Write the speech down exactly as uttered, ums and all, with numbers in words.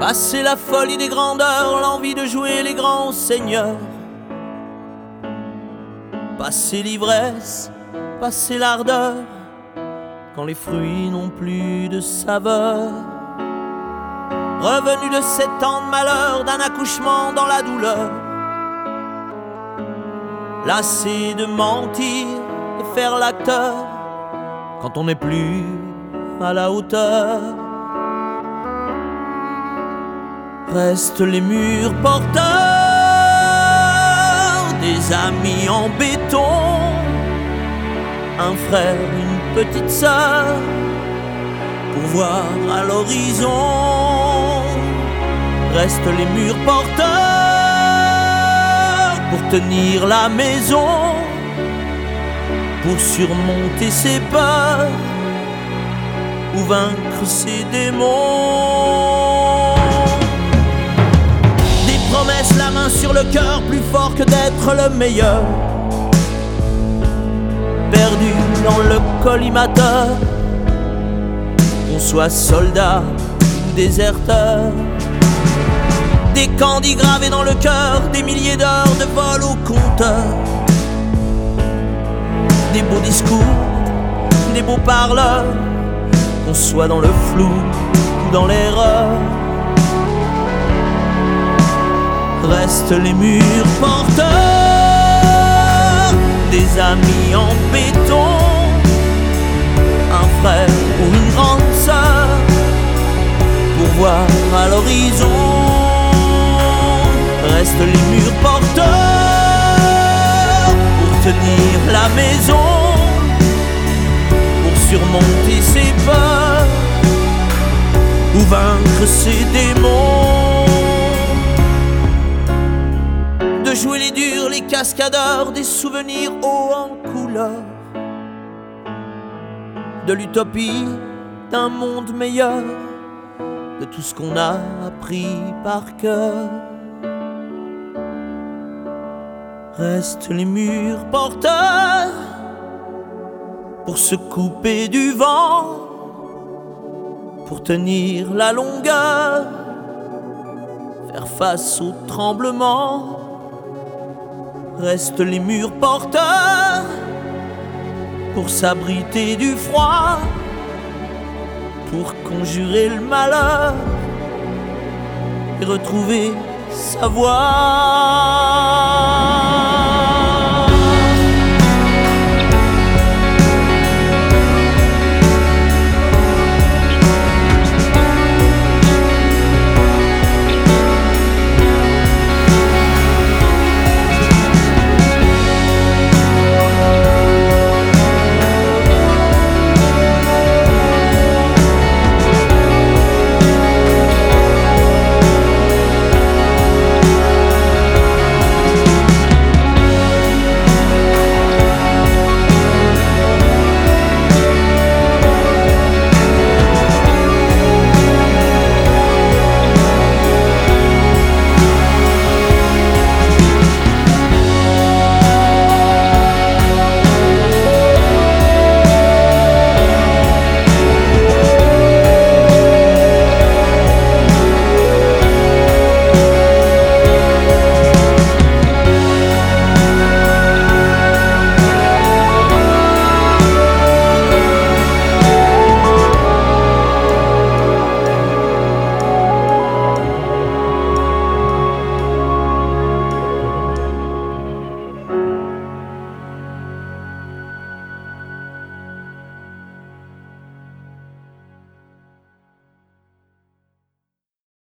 Passer la folie des grandeurs, l'envie de jouer les grands seigneurs. Passer l'ivresse, passer l'ardeur, quand les fruits n'ont plus de saveur. Revenu de sept ans de malheur, d'un accouchement dans la douleur. Lassé de mentir, de faire l'acteur, quand on n'est plus à la hauteur. Restent les murs porteurs des amis en béton, un frère, une petite sœur, pour voir à l'horizon. Restent les murs porteurs pour tenir la maison, pour surmonter ses peurs ou vaincre ses démons. Des promesses, la main sur le cœur, plus fort que d'être le meilleur. Perdu dans le collimateur, qu'on soit soldat ou déserteur. Des candis gravés dans le cœur, des milliers d'heures de vol au compteur. Des beaux discours, des beaux parleurs, qu'on soit dans le flou ou dans l'erreur. Restent les murs porteurs des amis en béton, un frère ou une grande sœur, pour voir à l'horizon. Restent les murs porteurs pour tenir la maison, pour surmonter ses peurs ou vaincre ses démons. De jouer les durs, les cascadeurs, des souvenirs hauts en couleur, de l'utopie d'un monde meilleur, de tout ce qu'on a appris par cœur. Restent les murs porteurs pour se couper du vent, pour tenir la longueur, faire face aux tremblements. Restent les murs porteurs pour s'abriter du froid, pour conjurer le malheur et retrouver sa voix.